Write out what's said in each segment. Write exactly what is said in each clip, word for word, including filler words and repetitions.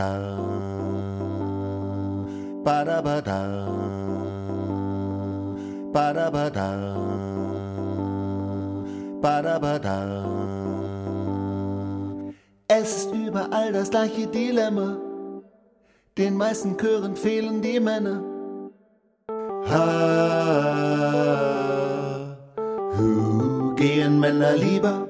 Ba-da-ba-da, ba-da-ba-da, ba-da-ba-da, ba-da-ba-da. Es ist überall das gleiche Dilemma, den meisten Chören fehlen die Männer. Ha, hu, gehen Männer lieber?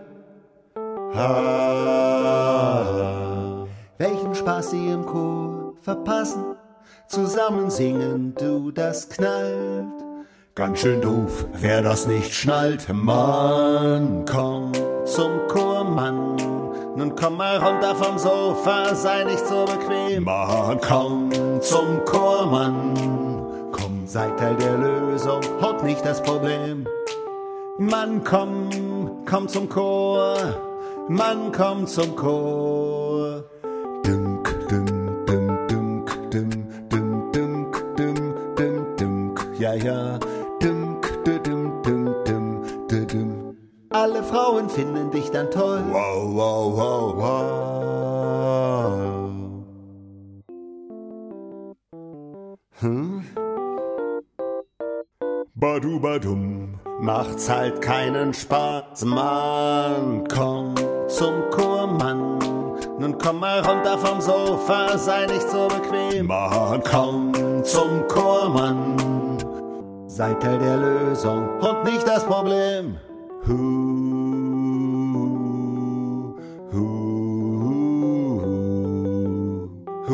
Ha, welchen Spaß sie im Chor verpassen, zusammen singen, du, das knallt. Ganz schön doof, wer das nicht schnallt. Mann, komm zum Chor, Mann, nun komm mal runter vom Sofa, sei nicht so bequem. Mann, komm zum Chor, Mann, komm, sei Teil der Lösung, haut nicht das Problem. Mann, komm, komm zum Chor, Mann, komm zum Chor. Dunk, dunk, dunk, dunk, dunk, dunk, dunk, dunk, dunk, dunk, ja, ja, dunk, dunk, dunk, dunk, dunk, dunk. Alle Frauen finden dich dann toll. Wow, wow, wow, wow. Hm? Badu, badum. Macht's halt keinen Spaß, Mann. Komm zum Chor, Mann. Nun komm mal runter vom Sofa, sei nicht so bequem. Mann, komm zum Chor, Mann. Sei Teil der Lösung und nicht das Problem. Hu, hu, hu,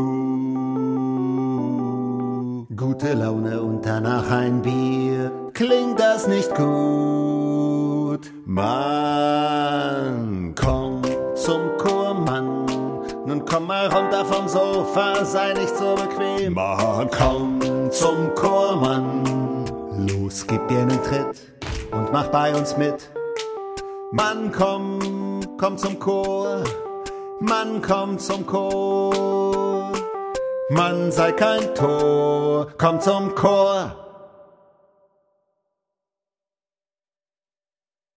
hu. Gute Laune und danach ein Bier. Klingt das nicht gut? Mann, komm zum Chor, Mann. Nun komm mal runter vom Sofa, sei nicht so bequem. Mann, komm zum Chor, Mann. Los, gib dir einen Tritt und mach bei uns mit. Mann, komm, komm zum Chor. Mann, komm zum Chor. Mann, sei kein Tor, komm zum Chor.